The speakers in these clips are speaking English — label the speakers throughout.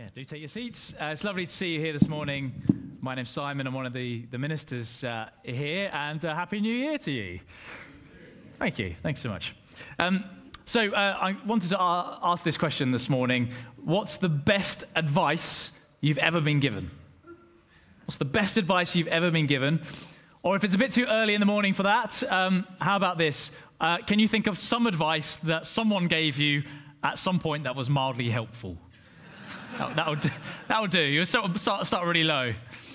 Speaker 1: Yeah, do take your seats. It's lovely to see you here this morning. My name's Simon. I'm one of the ministers here, and Happy New Year to you. Thank you. Thanks so much. I wanted to ask this question this morning. What's the best advice you've ever been given? What's the best advice you've ever been given? Or if it's a bit too early in the morning for that, how about this? Can you think of some advice that someone gave you at some point that was mildly helpful? That would do. You start really low.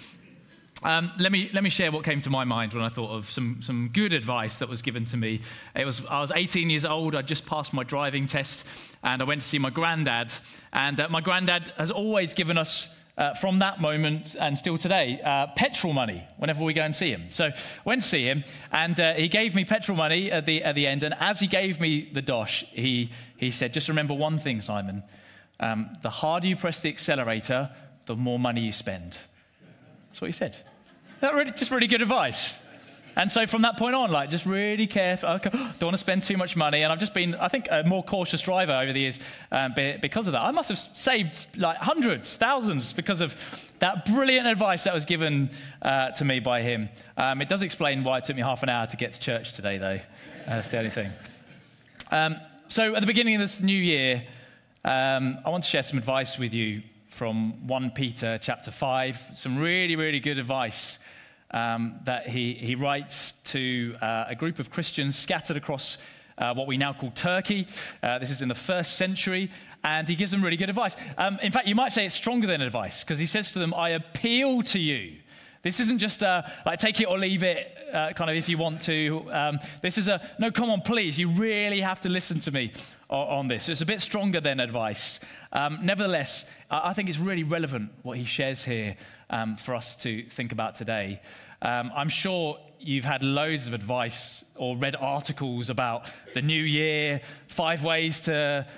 Speaker 1: Let me share what came to my mind when I thought of some good advice that was given to me. I was 18 years old. I just passed my driving test, and I went to see my granddad. And my granddad has always given us, from that moment and still today, petrol money whenever we go and see him. So I went to see him, and he gave me petrol money at the end. And as he gave me the dosh, he said, "Just remember one thing, Simon. The harder you press the accelerator, the more money you spend." That's what he said. Just really good advice. And so from that point on, just really careful. I don't want to spend too much money. And I've just been, I think, a more cautious driver over the years because of that. I must have saved hundreds, thousands because of that brilliant advice that was given to me by him. It does explain why it took me half an hour to get to church today, though. That's the only thing. So at the beginning of this new year, I want to share some advice with you from 1 Peter chapter 5, some really, really good advice that he writes to a group of Christians scattered across what we now call Turkey. This is in the 1st century, and he gives them really good advice. In fact, you might say it's stronger than advice, because he says to them, "I appeal to you." This isn't just take it or leave it, kind of if you want to. This is no, come on, please. You really have to listen to me on this. It's a bit stronger than advice. Nevertheless, I think it's really relevant what he shares here for us to think about today. I'm sure you've had loads of advice or read articles about the new year, 5 ways to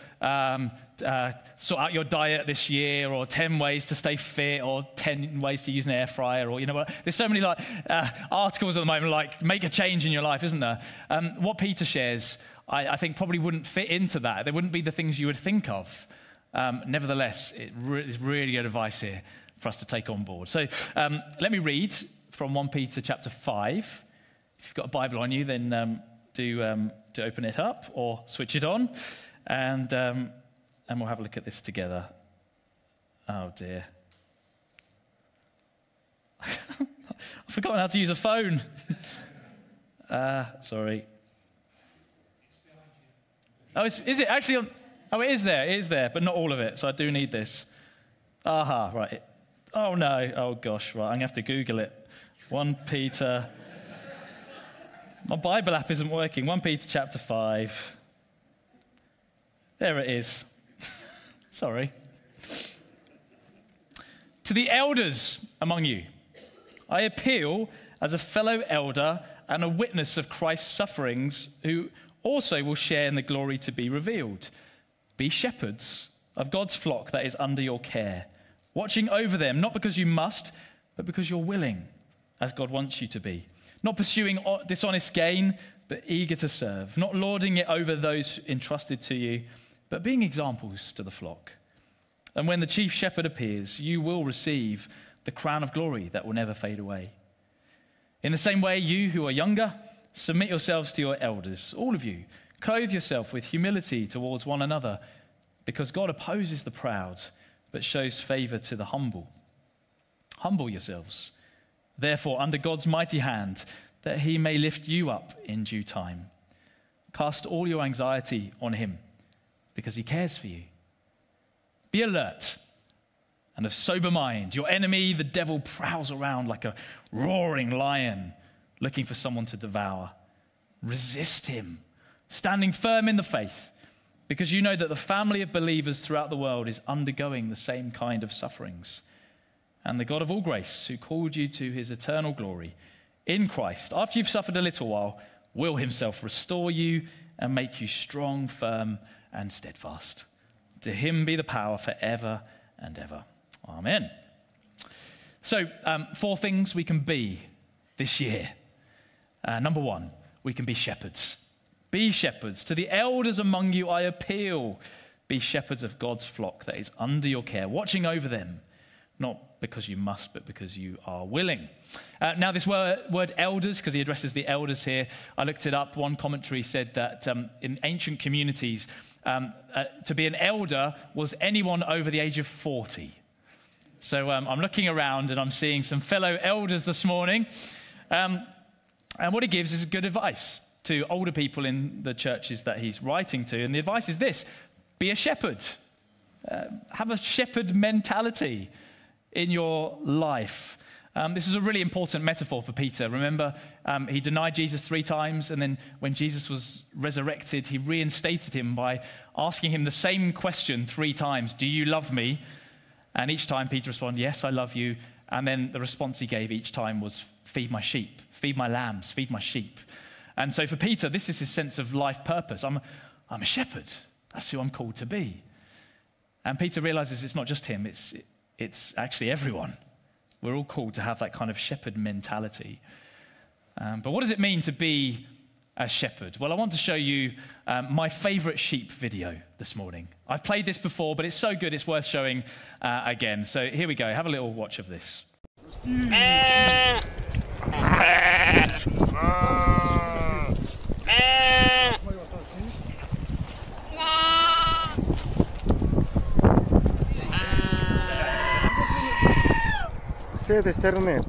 Speaker 1: sort out your diet this year, or 10 ways to stay fit, or 10 ways to use an air fryer, or there's so many articles at the moment, make a change in your life, isn't there? What Peter shares, I think probably wouldn't fit into that. They wouldn't be the things you would think of. Nevertheless, it's really good advice here for us to take on board. So let me read from 1 Peter chapter 5. If you've got a Bible on you, then do open it up or switch it on, and we'll have a look at this together. Oh dear. I've forgotten how to use a phone. Sorry. Oh, is it actually on? Oh, it is there, but not all of it, so I do need this. Aha, right. Oh no, oh gosh, right, I'm going to have to Google it. 1 Peter. My Bible app isn't working. 1 Peter chapter 5. There it is. Sorry. To the elders among you, I appeal as a fellow elder and a witness of Christ's sufferings, who also will share in the glory to be revealed. Be shepherds of God's flock that is under your care, watching over them, not because you must, but because you're willing, as God wants you to be. Not pursuing dishonest gain, but eager to serve. Not lording it over those entrusted to you, but being examples to the flock. And when the chief shepherd appears, you will receive the crown of glory that will never fade away. In the same way, you who are younger, submit yourselves to your elders. All of you, clothe yourself with humility towards one another, because God opposes the proud, but shows favor to the humble. Humble yourselves, therefore, under God's mighty hand, that he may lift you up in due time. Cast all your anxiety on him, because he cares for you. Be alert and of sober mind. Your enemy, the devil, prowls around like a roaring lion, looking for someone to devour. Resist him, standing firm in the faith, because you know that the family of believers throughout the world is undergoing the same kind of sufferings. And the God of all grace, who called you to his eternal glory in Christ, after you've suffered a little while, will himself restore you and make you strong, firm, and steadfast. To him be the power forever and ever. Amen. So, 4 things we can be this year. Number 1, we can be shepherds. Be shepherds. To the elders among you I appeal. Be shepherds of God's flock that is under your care, watching over them, not because you must, but because you are willing. Now, this word elders, because he addresses the elders here, I looked it up. One commentary said that in ancient communities, to be an elder was anyone over the age of 40. So I'm looking around and I'm seeing some fellow elders this morning. And what he gives is good advice to older people in the churches that he's writing to. And the advice is this: be a shepherd. Have a shepherd mentality in your life. This is a really important metaphor for Peter. Remember, he denied Jesus 3 times, and then when Jesus was resurrected, he reinstated him by asking him the same question 3 times. Do you love me? And each time Peter responded, yes, I love you. And then the response he gave each time was, feed my sheep, feed my lambs, feed my sheep. And so for Peter, this is his sense of life purpose. I'm a shepherd. That's who I'm called to be. And Peter realizes it's not just him, it's actually everyone. We're all called to have that kind of shepherd mentality. But what does it mean to be a shepherd? Well, I want to show you my favorite sheep video this morning. I've played this before, but it's so good it's worth showing again. So here we go. Have a little watch of this.
Speaker 2: It's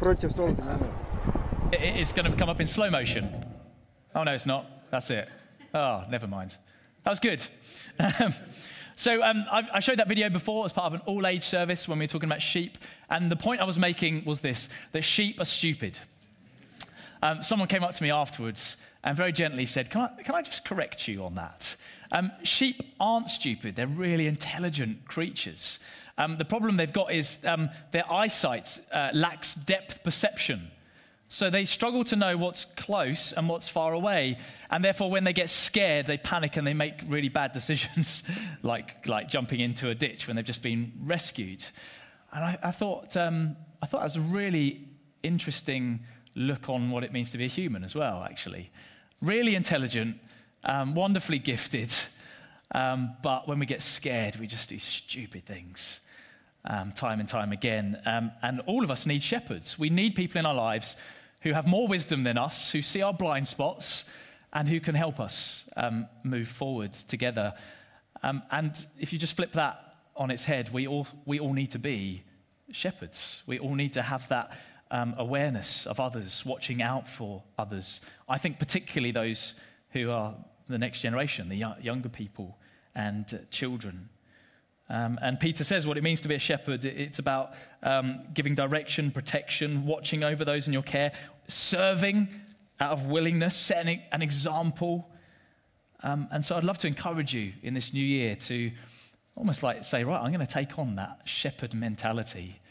Speaker 1: going to come up in slow motion. Oh, no, it's not. That's it. Oh, never mind. That was good. So I showed that video before as part of an all-age service when we were talking about sheep. And the point I was making was this, that sheep are stupid. Someone came up to me afterwards and very gently said, can I just correct you on that? Sheep aren't stupid. They're really intelligent creatures. The problem they've got is their eyesight lacks depth perception. So they struggle to know what's close and what's far away. And therefore, when they get scared, they panic and they make really bad decisions, like jumping into a ditch when they've just been rescued. And I thought that was a really interesting look on what it means to be a human as well, actually. Really intelligent, wonderfully gifted, but when we get scared, we just do stupid things. Time and time again. And all of us need shepherds. We need people in our lives who have more wisdom than us, who see our blind spots, and who can help us move forward together. And if you just flip that on its head, we all need to be shepherds. We all need to have that awareness of others, watching out for others. I think particularly those who are the next generation, the younger people and children. And Peter says what it means to be a shepherd. It's about giving direction, protection, watching over those in your care, serving out of willingness, setting an example. And so I'd love to encourage you in this new year to almost like say, right, I'm going to take on that shepherd mentality.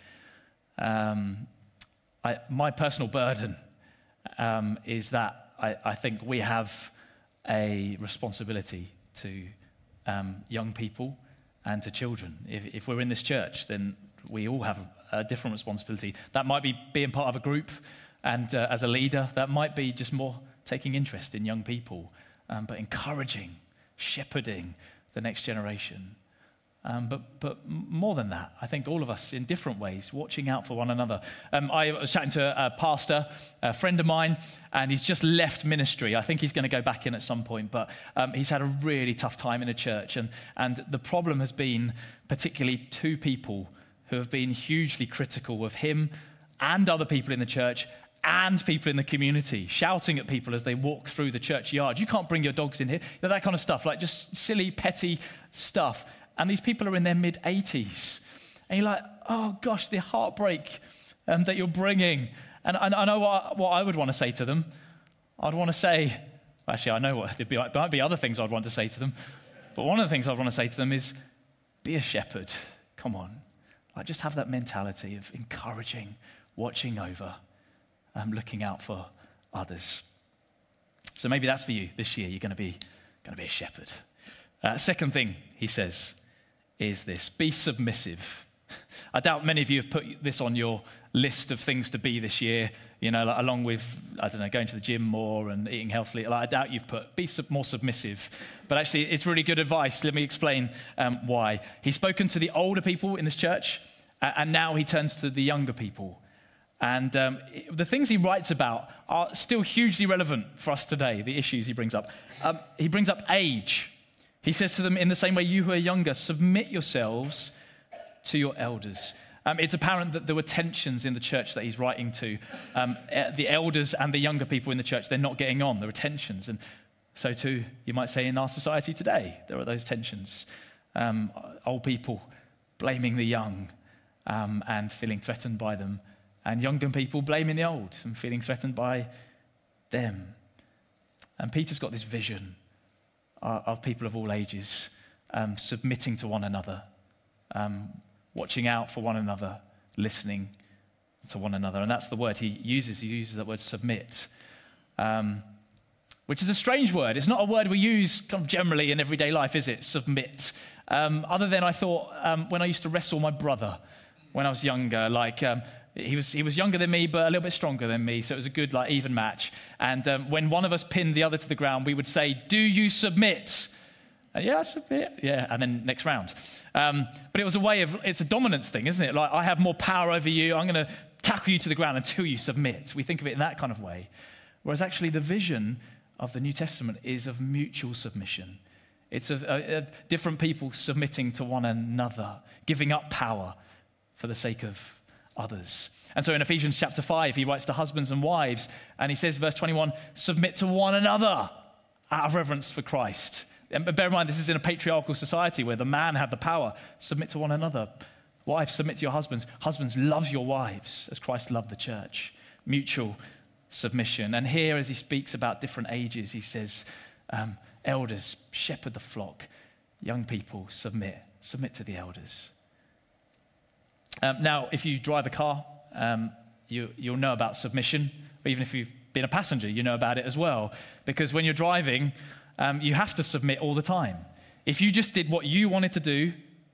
Speaker 1: My personal burden is that I think we have a responsibility to young people and to children. If we're in this church, then we all have a different responsibility. That might be being part of a group and as a leader. That might be just more taking interest in young people, but encouraging, shepherding the next generation. But more than that, I think all of us in different ways, watching out for one another. I was chatting to a pastor, a friend of mine, and he's just left ministry. I think he's going to go back in at some point, but he's had a really tough time in a church. And the problem has been particularly 2 people who have been hugely critical of him and other people in the church and people in the community, shouting at people as they walk through the churchyard. You can't bring your dogs in here. That kind of stuff, like just silly, petty stuff. And these people are in their mid-80s. And you're like, oh gosh, the heartbreak that you're bringing. And I know what I would want to say to them. I'd want to say, actually, I know what there might be other things I'd want to say to them. But one of the things I'd want to say to them is, be a shepherd. Come on. Like, just have that mentality of encouraging, watching over, looking out for others. So maybe that's for you this year. You're going to be a shepherd. Second thing he says is this: be submissive. I doubt many of you have put this on your list of things to be this year, like along with, going to the gym more and eating healthily. Like, I doubt you've put, be more submissive. But actually, it's really good advice. Let me explain why. He's spoken to the older people in this church, and now he turns to the younger people. And the things he writes about are still hugely relevant for us today, the issues he brings up. He brings up age. He says to them, in the same way, you who are younger, submit yourselves to your elders. It's apparent that there were tensions in the church that he's writing to. The elders and the younger people in the church, they're not getting on. There are tensions. And so too, you might say, in our society today, there are those tensions. Old people blaming the young and feeling threatened by them. And younger people blaming the old and feeling threatened by them. And Peter's got this vision of people of all ages submitting to one another, watching out for one another, listening to one another. And that's the word he uses. He uses that word submit, which is a strange word. It's not a word we use kind of generally in everyday life, is it? Submit. Other than I thought when I used to wrestle my brother when I was younger, he was younger than me, but a little bit stronger than me, so it was a good, even match. And when one of us pinned the other to the ground, we would say, "Do you submit?" Yeah, I submit. Yeah, and then next round. But it was it's a dominance thing, isn't it? Like, I have more power over you. I'm going to tackle you to the ground until you submit. We think of it in that kind of way. Whereas actually the vision of the New Testament is of mutual submission. It's of different people submitting to one another, giving up power for the sake of others. And so in Ephesians chapter 5, he writes to husbands and wives, and he says, verse 21, submit to one another out of reverence for Christ. And bear in mind, this is in a patriarchal society where the man had the power. Submit to one another. Wives, submit to your husbands. Husbands, love your wives as Christ loved the church. Mutual submission. And here, as he speaks about different ages, he says, elders, shepherd the flock. Young people, submit to the elders. Now, if you drive a car, you'll know about submission. Or even if you've been a passenger, you know about it as well. Because when you're driving, you have to submit all the time. If you just did what you wanted to do,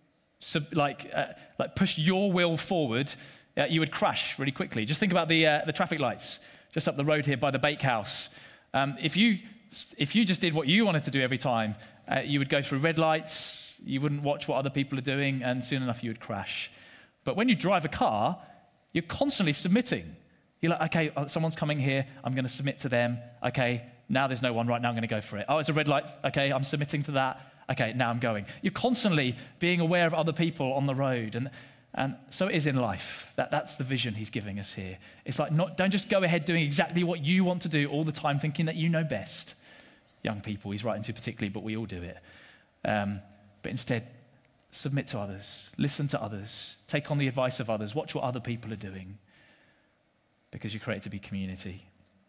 Speaker 1: push your will forward, you would crash really quickly. Just think about the traffic lights just up the road here by the bakehouse. If you just did what you wanted to do every time, you would go through red lights, you wouldn't watch what other people are doing, and soon enough you would crash. But when you drive a car, you're constantly submitting. You're like, okay, someone's coming here, I'm going to submit to them. Okay, now there's no one, right now I'm going to go for it. Oh, it's a red light, okay, I'm submitting to that. Okay, now I'm going. You're constantly being aware of other people on the road. And so it is in life. That's the vision he's giving us here. It's like, don't just go ahead doing exactly what you want to do all the time, thinking that you know best. Young people he's writing to particularly, but we all do it. But instead, submit to others, listen to others, take on the advice of others, watch what other people are doing, because you're created to be community.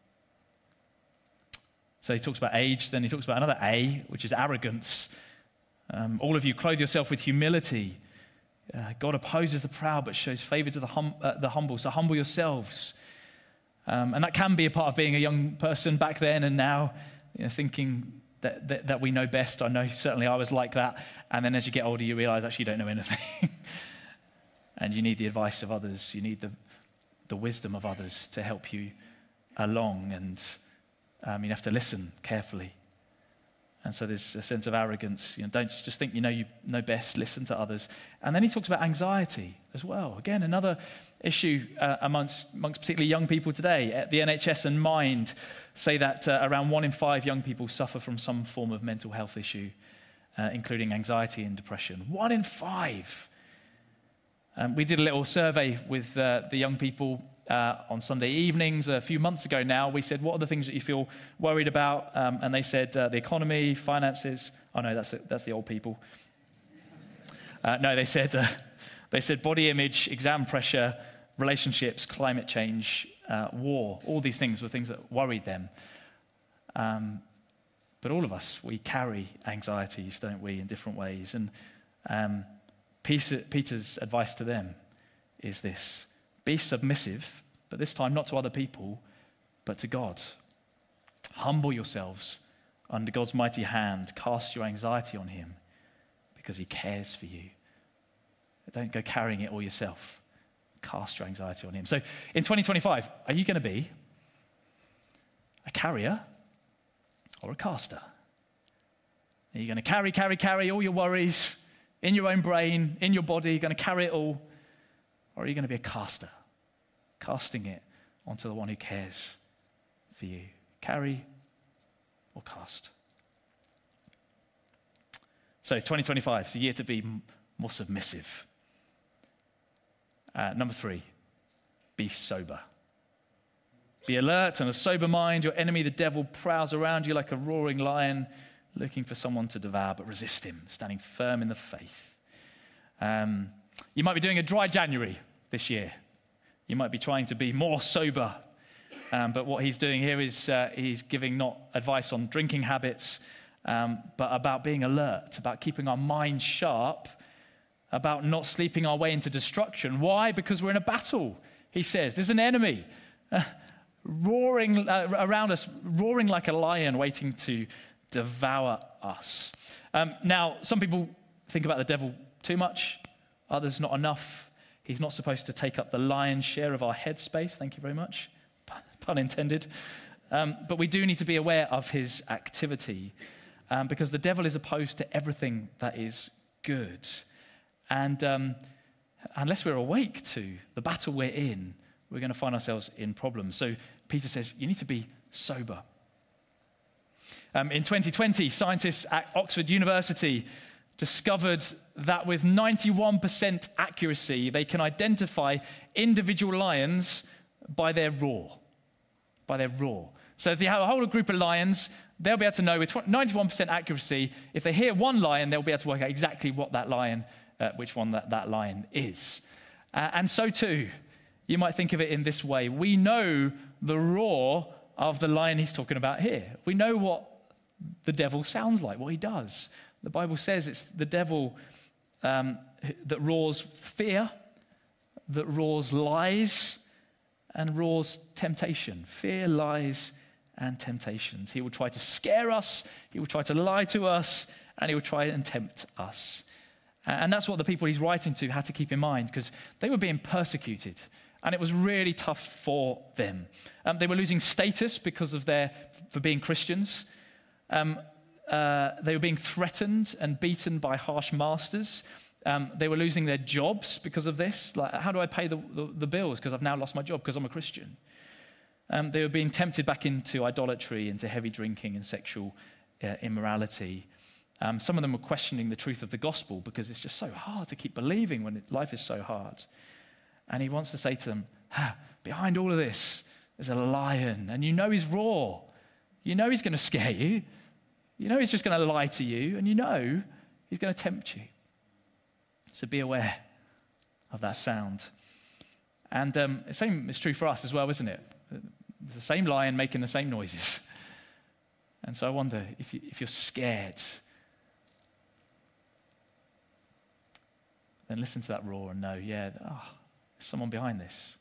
Speaker 1: So he talks about age, then he talks about another A, which is arrogance. All of you clothe yourself with humility. God opposes the proud, but shows favor to the humble, so humble yourselves. And that can be a part of being a young person back then and now, thinking that we know best. I know certainly I was like that. And then as you get older, you realize actually you don't know anything. And you need the advice of others. You need the wisdom of others to help you along. And you have to listen carefully. And so there's a sense of arrogance. Don't just think you know best. Listen to others. And then he talks about anxiety as well. Again, another issue amongst particularly young people today. The NHS and Mind say that around 1 in 5 young people suffer from some form of mental health issue, including anxiety and depression. 1 in 5. We did a little survey with the young people on Sunday evenings a few months ago now. We said, what are the things that you feel worried about? And they said the economy, finances. Oh no, that's the old people. No, they said body image, exam pressure, relationships, climate change, war. All these things were things that worried them. But all of us, we carry anxieties, don't we, in different ways. And Peter's advice to them is this: be submissive, but this time not to other people, but to God. Humble yourselves under God's mighty hand. Cast your anxiety on him because he cares for you. don't go carrying it all yourself. Cast your anxiety on him. So in 2025, are you going to be a carrier or a caster? Are you going to carry all your worries in your own brain, in your body? You're going to carry it all? Or are you going to be a caster, casting it onto the one who cares for you? Carry or cast? So 2025 is a year to be more submissive. Number 3, be sober. Be alert and of sober mind. Your enemy, the devil, prowls around you like a roaring lion, looking for someone to devour, but resist him, standing firm in the faith. You might be doing a dry January this year. You might be trying to be more sober. But what he's doing here is he's giving not advice on drinking habits, but about being alert, about keeping our mind sharp, about not sleeping our way into destruction. Why? Because we're in a battle, he says. There's an enemy roaring around us, roaring like a lion, waiting to devour us. Now, some people think about the devil too much, others not enough. He's not supposed to take up the lion's share of our headspace. Thank you very much. Pun intended. But we do need to be aware of his activity because the devil is opposed to everything that is good. And unless we're awake to the battle we're in, we're going to find ourselves in problems. So Peter says, you need to be sober. In 2020, scientists at Oxford University discovered that with 91% accuracy, they can identify individual lions by their roar. By their roar. So if you have a whole group of lions, they'll be able to know with 91% accuracy, if they hear one lion, they'll be able to work out exactly what that lion, which one that lion is. And so too, you might think of it in this way. We know the roar of the lion he's talking about here. We know what the devil sounds like, what he does. The Bible says it's the devil that roars fear, that roars lies, and roars temptation. Fear, lies, and temptations. He will try to scare us, he will try to lie to us, and he will try and tempt us. And that's what the people he's writing to had to keep in mind, because they were being persecuted, and it was really tough for them. They were losing status because of for being Christians. They were being threatened and beaten by harsh masters. They were losing their jobs because of this. Like, how do I pay the bills? Because I've now lost my job because I'm a Christian. They were being tempted back into idolatry, into heavy drinking and sexual immorality. Some of them were questioning the truth of the gospel because it's just so hard to keep believing when life is so hard. And he wants to say to them, behind all of this, there's a lion, and you know he's raw. You know he's going to scare you. You know he's just going to lie to you, and you know he's going to tempt you. So be aware of that sound. And the same is true for us as well, isn't it? It's the same lion making the same noises. And so I wonder if you're scared, then listen to that roar and know, there's someone behind this.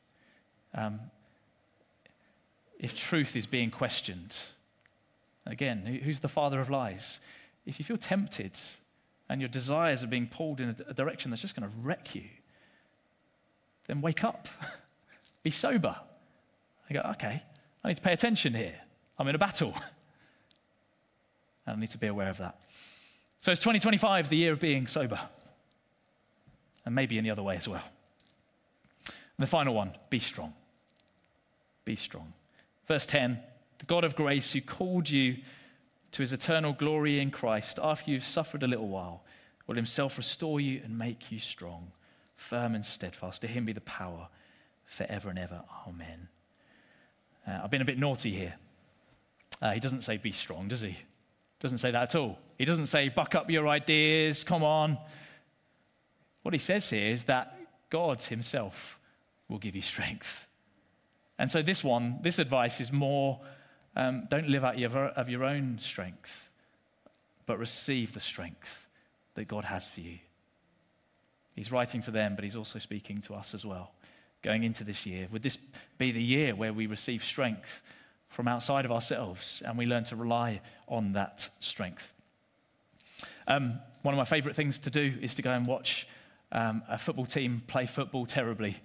Speaker 1: If truth is being questioned, again, who's the father of lies? If you feel tempted and your desires are being pulled in a direction that's just going to wreck you, then wake up. Be sober. I go, okay, I need to pay attention here. I'm in a battle. And I need to be aware of that. So it's 2025, the year of being sober. And maybe in the other way as well. And the final one, be strong. Be strong. Verse 10, the God of grace who called you to his eternal glory in Christ, after you've suffered a little while, will himself restore you and make you strong, firm and steadfast. To him be the power forever and ever. Amen. I've been a bit naughty here. He doesn't say be strong, does he? Doesn't say that at all. He doesn't say buck up your ideas, come on. What he says here is that God himself will give you strength. And so this advice is more, don't live out of your own strength, but receive the strength that God has for you. He's writing to them, but he's also speaking to us as well. Going into this year, would this be the year where we receive strength from outside of ourselves and we learn to rely on that strength? One of my favorite things to do is to go and watch a football team play football terribly.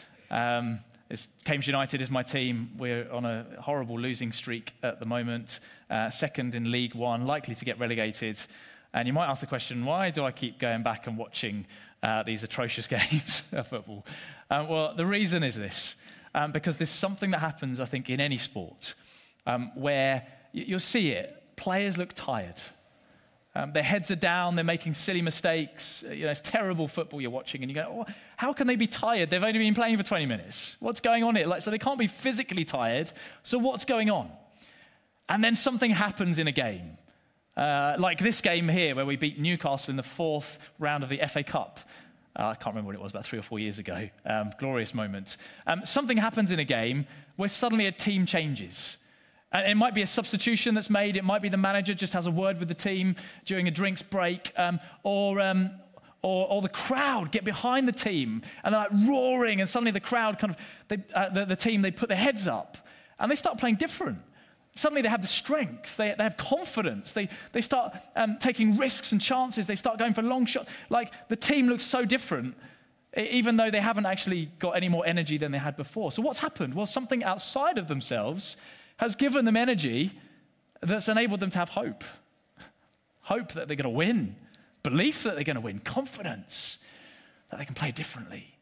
Speaker 1: Cambridge United is my team. We're on a horrible losing streak at the moment, second in League One, likely to get relegated. And you might ask the question, why do I keep going back and watching these atrocious games of football? Well, the reason is this, because there's something that happens, I think, in any sport where you'll see it. Players look tired. Their heads are down, they're making silly mistakes. It's terrible football you're watching, and you go, oh, how can they be tired? They've only been playing for 20 minutes. What's going on here? So they can't be physically tired, so what's going on? And then something happens in a game. Like this game here, where we beat Newcastle in the 4th round of the FA Cup. I can't remember what it was, about 3 or 4 years ago. Glorious moment. Something happens in a game where suddenly a team changes. And it might be a substitution that's made. It might be the manager just has a word with the team during a drinks break, or the crowd get behind the team and they're like roaring, and suddenly the crowd the team, they put their heads up and they start playing different. Suddenly they have the strength, they have confidence, they start taking risks and chances, they start going for long shots. Like the team looks so different, even though they haven't actually got any more energy than they had before. So what's happened? Well, something outside of themselves has given them energy that's enabled them to have hope. Hope that they're going to win, belief that they're going to win, confidence that they can play differently.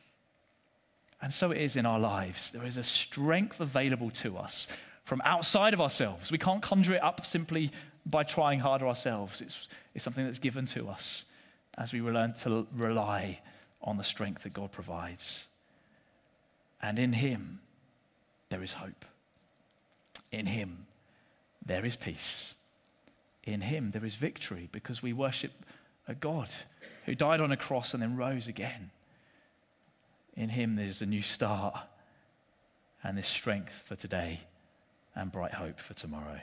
Speaker 1: And so it is in our lives. There is a strength available to us from outside of ourselves. We can't conjure it up simply by trying harder ourselves. It's something that's given to us as we learn to rely on the strength that God provides. And in Him, there is hope. In Him, there is peace. In Him, there is victory, because we worship a God who died on a cross and then rose again. In Him, there's a new start and there's strength for today and bright hope for tomorrow.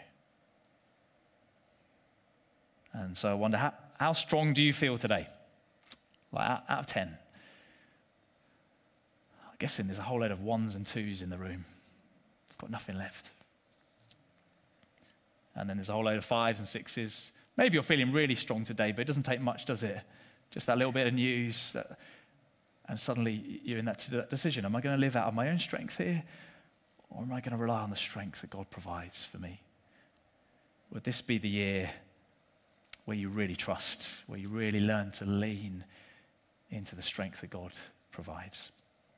Speaker 1: And so I wonder, how strong do you feel today? Like out of 10? I'm guessing there's a whole load of 1s and 2s in the room. I've got nothing left. And then there's a whole load of 5s and 6s. Maybe you're feeling really strong today, but it doesn't take much, does it? Just that little bit of news, and suddenly you're in that decision. Am I going to live out of my own strength here, or am I going to rely on the strength that God provides for me? Would this be the year where you really trust, where you really learn to lean into the strength that God provides?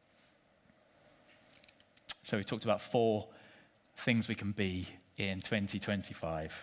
Speaker 1: So we talked about 4 things we can be in 2025.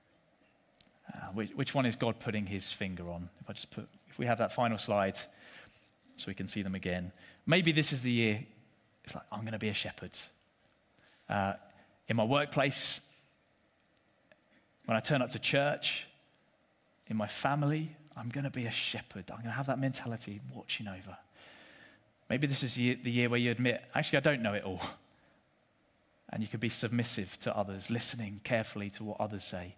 Speaker 1: Which one is God putting His finger on? If we have that final slide so we can see them again. Maybe this is the year, it's like, I'm going to be a shepherd. In my workplace, when I turn up to church, in my family, I'm going to be a shepherd. I'm going to have that mentality, watching over. Maybe this is the year where you admit, actually, I don't know it all. And you can be submissive to others, listening carefully to what others say.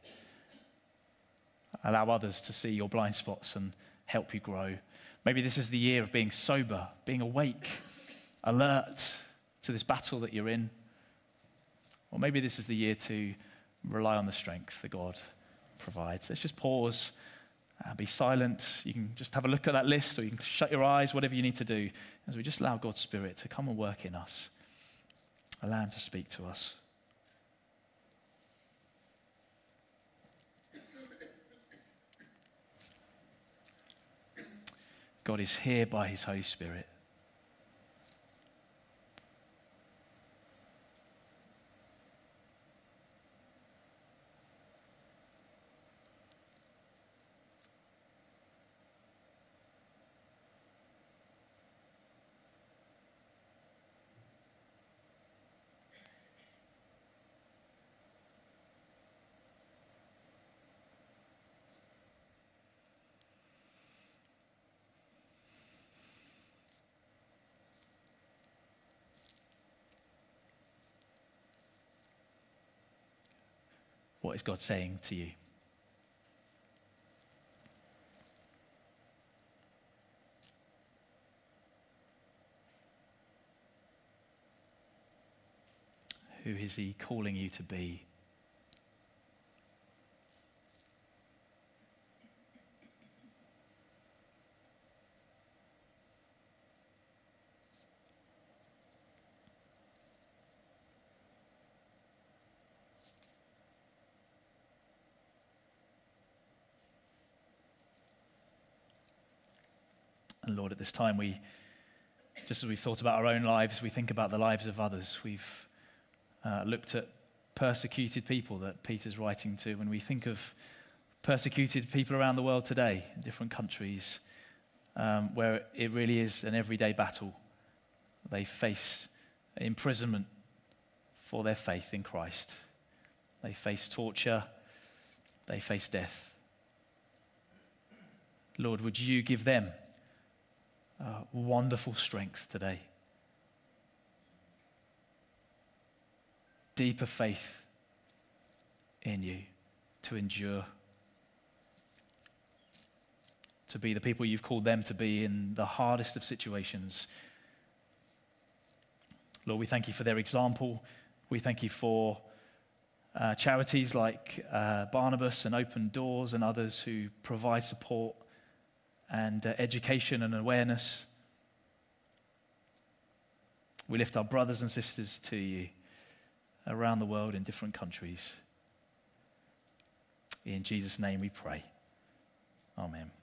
Speaker 1: Allow others to see your blind spots and help you grow. Maybe this is the year of being sober, being awake, alert to this battle that you're in. Or maybe this is the year to rely on the strength that God provides. Let's just pause, be silent. You can just have a look at that list, or you can shut your eyes, whatever you need to do, as we just allow God's Spirit to come and work in us. Allow Him to speak to us. God is here by His Holy Spirit. What is God saying to you? Who is He calling you to be? And Lord, at this time, just as we've thought about our own lives, we think about the lives of others. We've looked at persecuted people that Peter's writing to. When we think of persecuted people around the world today, in different countries, where it really is an everyday battle. They face imprisonment for their faith in Christ. They face torture. They face death. Lord, would you give them wonderful strength today? Deeper faith in you to endure, to be the people you've called them to be in the hardest of situations. Lord, we thank you for their example. We thank you for charities like Barnabas and Open Doors and others who provide support and education and awareness. We lift our brothers and sisters to you around the world in different countries. In Jesus' name we pray. Amen.